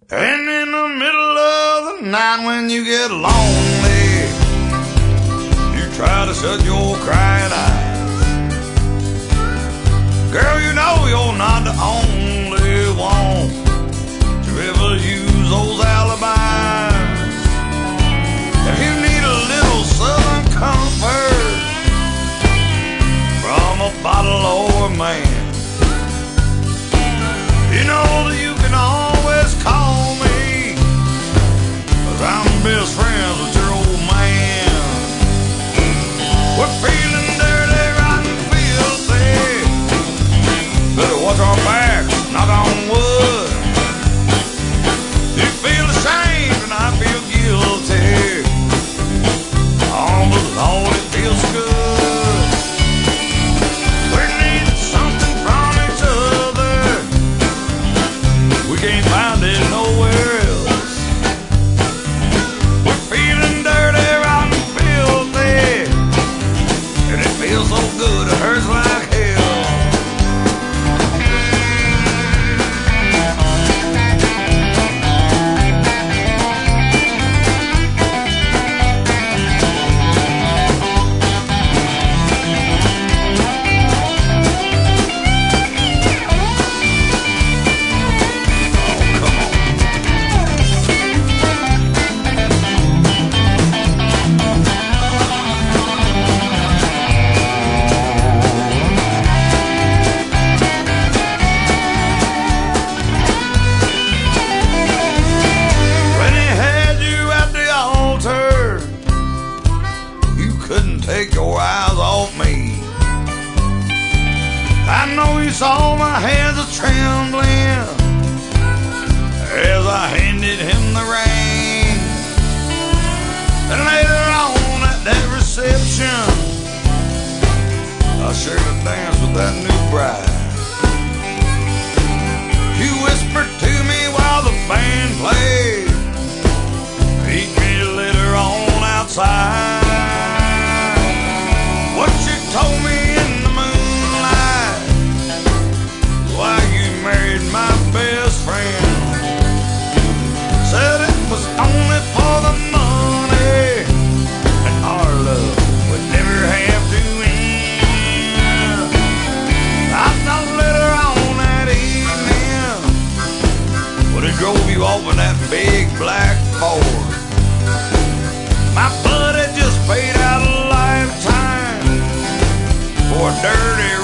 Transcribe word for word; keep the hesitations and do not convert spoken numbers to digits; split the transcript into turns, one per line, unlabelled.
And in the middle of the night when you get lonely, you try to shut your crying eyes. Girl, you know you're not the only one to ever use those alibis. If you need a little southern comfort from a bottle or a man, you know that you can always call me, 'cause I'm best friends with your old man. We're feeling dirty, rotten, filthy. Better watch our backs, knock on wood. You feel ashamed and I feel guilty. Oh, but Lord, it feels good. We need something from each other. We can't find it nowhere else. We're feeling dirty, rotten, filthy, and it feels so good it hurts like hell. Take your eyes off me. I know you saw my hands a trembling as I handed him the ring. And later on at that reception, I shared a dance with that new bride. You whispered to me while the band played, meet me later on outside. What you told me in the moonlight, why you married my best friend, said it was only for the money, and our love would never have to end. I thought later on that evening, when it drove you off in that big black Ford, my blood had just paid out a lifetime for a dirty